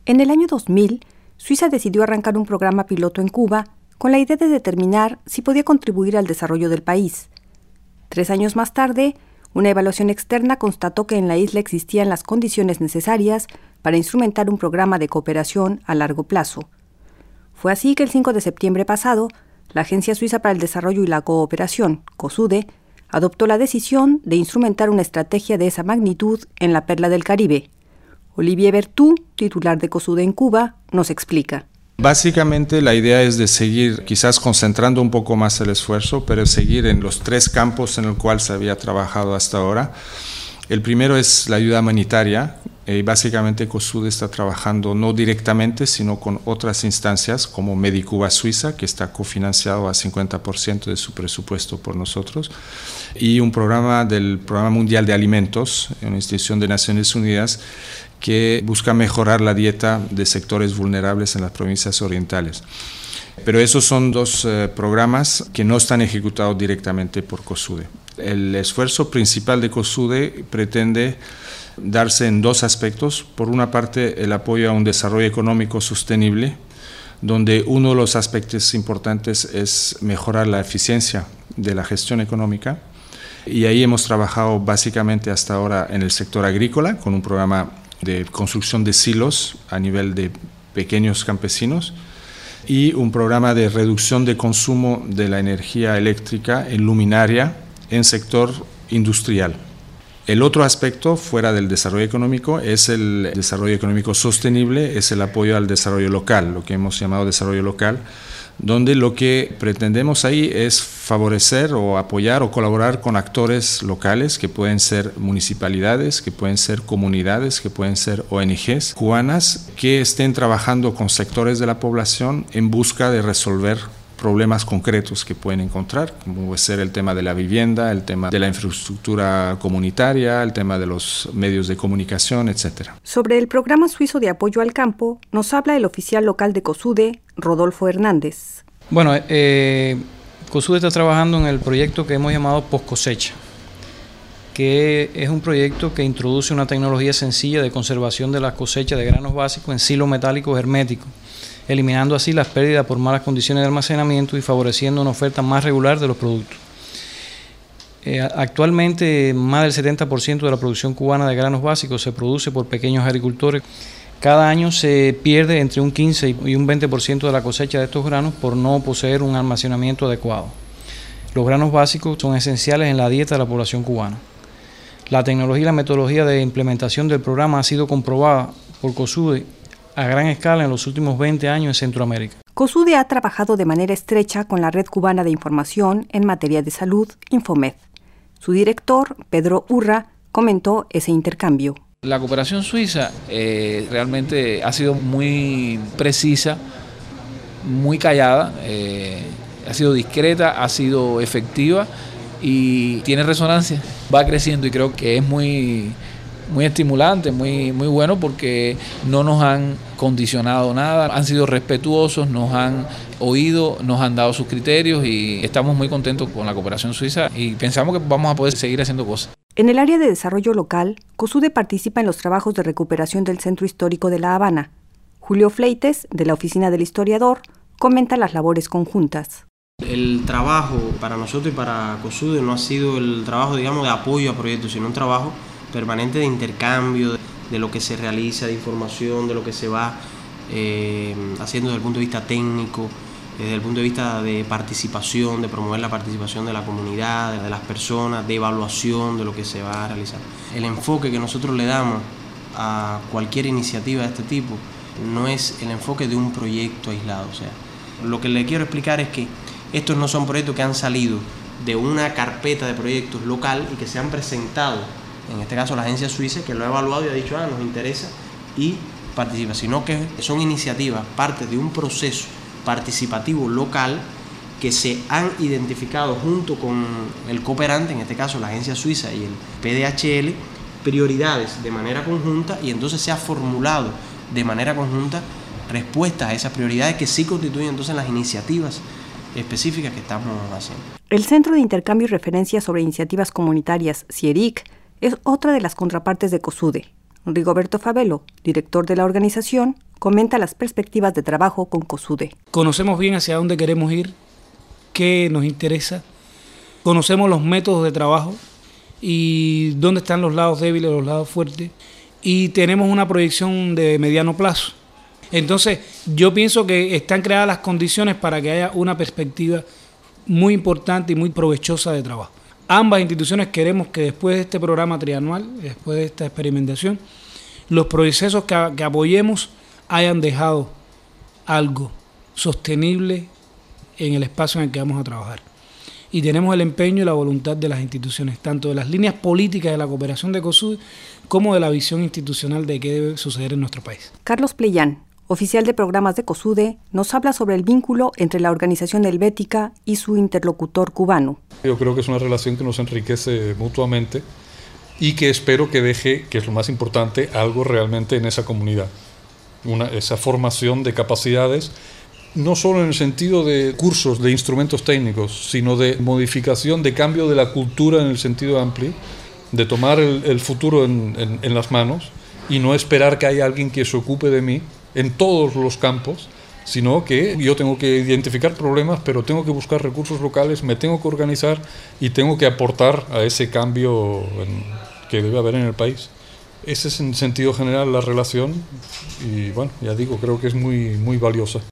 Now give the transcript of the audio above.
En el año 2000, Suiza decidió arrancar un programa piloto en Cuba con la idea de determinar si podía contribuir al desarrollo del país. 3 años más tarde, una evaluación externa constató que en la isla existían las condiciones necesarias para instrumentar un programa de cooperación a largo plazo. Fue así que el 5 de septiembre pasado, la Agencia Suiza para el Desarrollo y la Cooperación, COSUDE, adoptó la decisión de instrumentar una estrategia de esa magnitud en la perla del Caribe. Olivier Berthoud, titular de COSUDE en Cuba, nos explica. Básicamente la idea es de seguir, quizás concentrando un poco más el esfuerzo, pero seguir en los 3 campos en los cuales se había trabajado hasta ahora. El primero es la ayuda humanitaria. Básicamente COSUDE está trabajando no directamente, sino con otras instancias como Medicuba Suiza, que está cofinanciado a 50% de su presupuesto por nosotros, y un programa del Programa Mundial de Alimentos, una institución de Naciones Unidas, que busca mejorar la dieta de sectores vulnerables en las provincias orientales. Pero esos son 2 programas que no están ejecutados directamente por COSUDE. El esfuerzo principal de COSUDE pretende darse en 2 aspectos. Por una parte, el apoyo a un desarrollo económico sostenible, donde uno de los aspectos importantes es mejorar la eficiencia de la gestión económica. Y ahí hemos trabajado básicamente hasta ahora en el sector agrícola, con un programa de construcción de silos a nivel de pequeños campesinos y un programa de reducción de consumo de la energía eléctrica en luminaria en sector industrial. El otro aspecto fuera del desarrollo económico es el desarrollo económico sostenible, es el apoyo al desarrollo local, lo que hemos llamado desarrollo local, donde lo que pretendemos ahí es favorecer o apoyar o colaborar con actores locales que pueden ser municipalidades, que pueden ser comunidades, que pueden ser ONGs cubanas que estén trabajando con sectores de la población en busca de resolver problemas concretos que pueden encontrar, como puede ser el tema de la vivienda, el tema de la infraestructura comunitaria, el tema de los medios de comunicación, etc. Sobre el programa suizo de apoyo al campo, nos habla el oficial local de COSUDE, Rodolfo Hernández. Bueno, COSUDE está trabajando en el proyecto que hemos llamado Post Cosecha, que es un proyecto que introduce una tecnología sencilla de conservación de las cosechas de granos básicos en silos metálicos herméticos, eliminando así las pérdidas por malas condiciones de almacenamiento y favoreciendo una oferta más regular de los productos. Actualmente, más del 70% de la producción cubana de granos básicos se produce por pequeños agricultores. Cada año se pierde entre un 15 y un 20% de la cosecha de estos granos por no poseer un almacenamiento adecuado. Los granos básicos son esenciales en la dieta de la población cubana. La tecnología y la metodología de implementación del programa ha sido comprobada por COSUDE a gran escala en los últimos 20 años en Centroamérica. COSUDE ha trabajado de manera estrecha con la Red Cubana de Información en materia de salud, Infomed. Su director, Pedro Urra, comentó ese intercambio. La cooperación suiza realmente ha sido muy precisa, muy callada, ha sido discreta, ha sido efectiva y tiene resonancia. Va creciendo y creo que es muy estimulante, muy bueno porque no nos han condicionado nada, han sido respetuosos, nos han oído, nos han dado sus criterios y estamos muy contentos con la cooperación suiza y pensamos que vamos a poder seguir haciendo cosas. En el área de desarrollo local, COSUDE participa en los trabajos de recuperación del Centro Histórico de La Habana. Julio Fleites, de la Oficina del Historiador, comenta las labores conjuntas. El trabajo para nosotros y para COSUDE no ha sido el trabajo, digamos, de apoyo a proyectos, sino un trabajo permanente de intercambio, de lo que se realiza, de información, de lo que se va haciendo desde el punto de vista técnico, desde el punto de vista de participación, de promover la participación de la comunidad, de las personas, de evaluación de lo que se va a realizar. El enfoque que nosotros le damos a cualquier iniciativa de este tipo no es el enfoque de un proyecto aislado. O sea, lo que le quiero explicar es que estos no son proyectos que han salido de una carpeta de proyectos local y que se han presentado, en este caso la agencia suiza, que lo ha evaluado y ha dicho, nos interesa y participa, sino que son iniciativas, parte de un proceso participativo local que se han identificado junto con el cooperante, en este caso la agencia suiza y el PDHL, prioridades de manera conjunta y entonces se ha formulado de manera conjunta respuestas a esas prioridades que sí constituyen entonces las iniciativas específicas que estamos haciendo. El Centro de Intercambio y Referencia sobre Iniciativas Comunitarias, CIERIC, es otra de las contrapartes de COSUDE. Rigoberto Fabelo, director de la organización, comenta las perspectivas de trabajo con COSUDE. Conocemos bien hacia dónde queremos ir, qué nos interesa, conocemos los métodos de trabajo y dónde están los lados débiles, los lados fuertes, y tenemos una proyección de mediano plazo. Entonces, yo pienso que están creadas las condiciones para que haya una perspectiva muy importante y muy provechosa de trabajo. Ambas instituciones queremos que después de este programa trianual, después de esta experimentación, los procesos que apoyemos hayan dejado algo sostenible en el espacio en el que vamos a trabajar. Y tenemos el empeño y la voluntad de las instituciones, tanto de las líneas políticas de la cooperación de COSUDE como de la visión institucional de qué debe suceder en nuestro país. Carlos Pleyán, oficial de programas de COSUDE, nos habla sobre el vínculo entre la organización helvética y su interlocutor cubano. Yo creo que es una relación que nos enriquece mutuamente y que espero que deje, que es lo más importante, algo realmente en esa comunidad. Esa formación de capacidades, no solo en el sentido de cursos, de instrumentos técnicos, sino de modificación, de cambio de la cultura en el sentido amplio, de tomar el futuro en las manos y no esperar que haya alguien que se ocupe de mí en todos los campos, sino que yo tengo que identificar problemas, pero tengo que buscar recursos locales, me tengo que organizar y tengo que aportar a ese cambio que debe haber en el país. Ese es en sentido general la relación y bueno, ya digo, creo que es muy, muy valiosa.